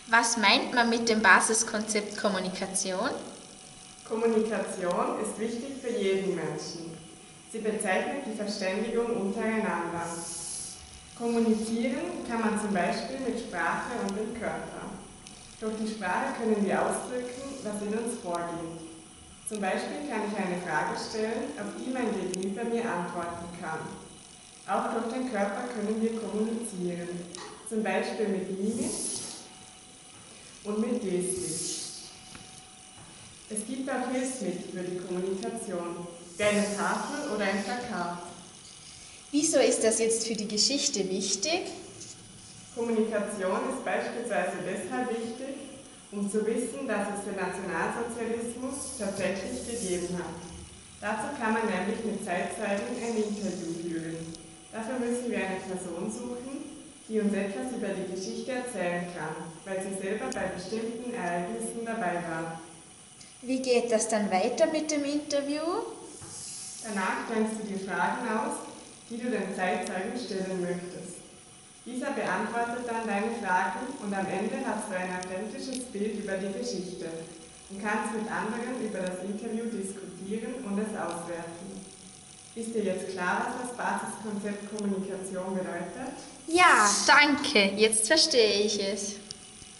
Was meint man mit dem Basiskonzept Kommunikation? Kommunikation ist wichtig für jeden Menschen. Sie bezeichnet die Verständigung untereinander. Kommunizieren kann man zum Beispiel mit Sprache und dem Körper. Durch die Sprache können wir ausdrücken, was in uns vorgeht. Zum Beispiel kann ich eine Frage stellen, auf die mein Gegenüber mir antworten kann. Auch durch den Körper können wir kommunizieren, zum Beispiel mit Mimik und mit Gestik. Es gibt auch Hilfsmittel für die Kommunikation, wie eine Tafel oder ein Plakat. Wieso ist das jetzt für die Geschichte wichtig? Kommunikation ist beispielsweise deshalb wichtig, um zu wissen, dass es den Nationalsozialismus tatsächlich gegeben hat. Dazu kann man nämlich mit Zeitzeugen ein Interview führen. Dafür müssen wir eine Person suchen, die uns etwas über die Geschichte erzählen kann, weil sie selber bei bestimmten Ereignissen dabei war. Wie geht das dann weiter mit dem Interview? Danach denkst du dir Fragen aus, die du dem Zeitzeugen stellen möchtest. Dieser beantwortet dann deine Fragen und am Ende hast du ein authentisches Bild über die Geschichte und kannst mit anderen über das Interview diskutieren und es auswerten. Ist dir jetzt klar, was das Basiskonzept Kommunikation bedeutet? Ja, danke. Jetzt verstehe ich es.